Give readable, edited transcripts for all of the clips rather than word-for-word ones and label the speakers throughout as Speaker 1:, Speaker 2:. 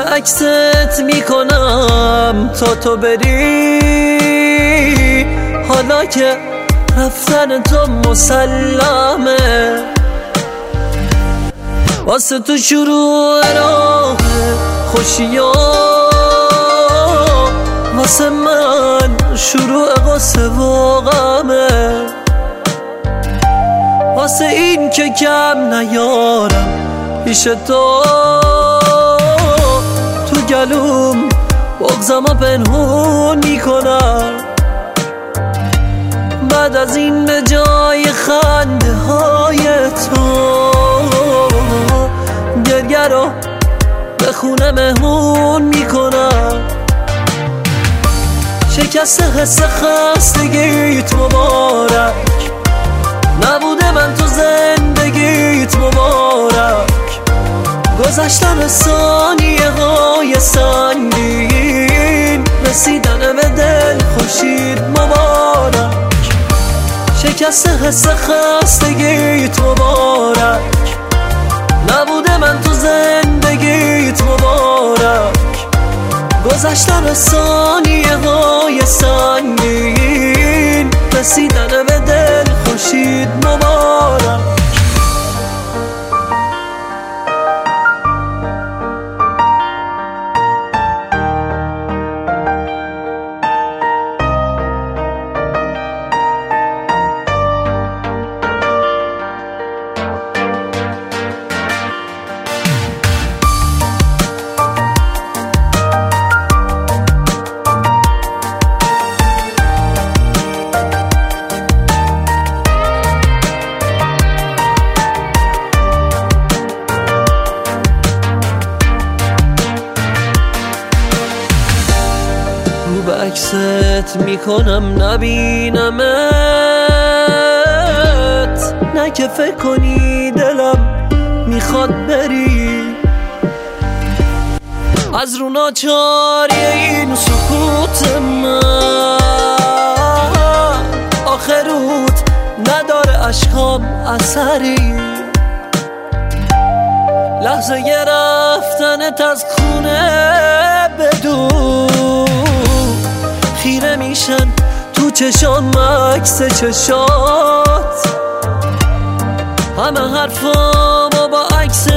Speaker 1: عکست میکنم تا تو بری، حالا که رفتن تو مسلمه. واسه تو شروع راه خوشی‌ها، واسه من شروع قصه و غمه. واسه این که کم نیارم پیش تو گلوم بغضم و پنهون میکنم. بعد از این به جای خنده های تو گریه رو به خونه مهمون میکنم. شکست حس خستگیت مبارک، نبوده من تو زندگیت مبارک. گذشتن ثانیه های سنگین، رسیدن به دل خورشید مبارک. شکست حس خستگیت مبارک، نبوده من تو زندگیت مبارک. گذشتن ثانیه های سنگین، رسیدن به دل خورشید مبارک. رو به عکست میکنم نبینمت، نه که فکر کنی دلم میخواد بری. از رو ناچاری این سکوت من، آخروت نداره اشکام اثری. لحظه رفتنت از خونه بدون خیره میشن تو چشام عکس چشات. همه حرفامو با عکست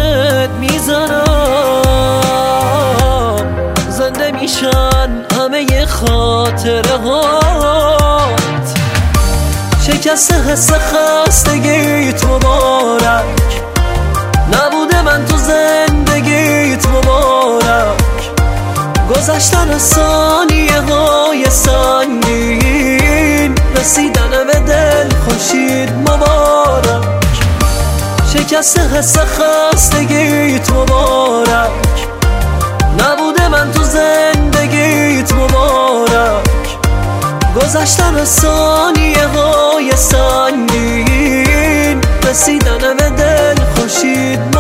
Speaker 1: میزنم، زنده میشن همه خاطره هات. شکست حس خستگیت مبارک، نبوده من تو زندگیت مبارک. گذشتن ثانیه های سنگین، رسیدن به دل خورشید مبارک. شکست حس خستگیت مبارک، نبوده من تو زندگیت مبارک. گذشتن ثانیه های سنگین، رسیدن به دل خورشید